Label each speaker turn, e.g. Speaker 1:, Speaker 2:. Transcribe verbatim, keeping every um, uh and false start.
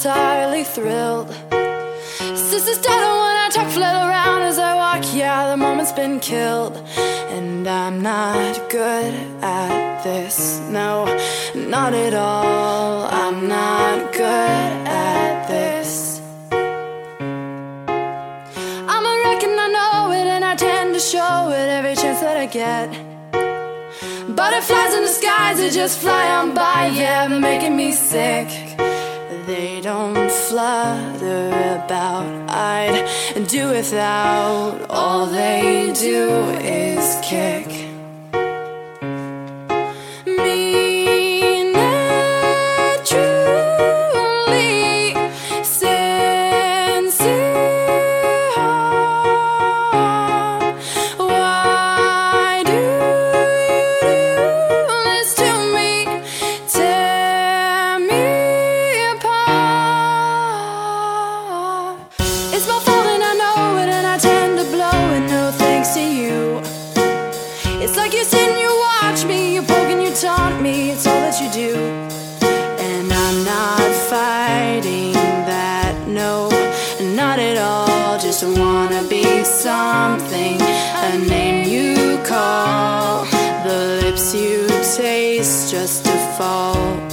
Speaker 1: entirely thrilled. Sisters stutter when I talk, flit around as I walk. Yeah, the moment's been killed. And I'm not good at this, no, not at all. I'm not good at this. I'm a wreck and I know it, and I tend to show it every chance that I get. Butterflies in the skies that just fly on by, yeah, they're making me sick. They don't flutter about, I'd do without. All they do is kick me naturally sincere. Why do you do this to me? Tear me apart. It's my fault and I know it, and I tend to blow it, no thanks to you. It's like you sit and you watch me, you poke and you taunt me, it's all that you do. And I'm not fighting that, no, not at all. Just wanna be something, a name you call, the lips you taste just to fall.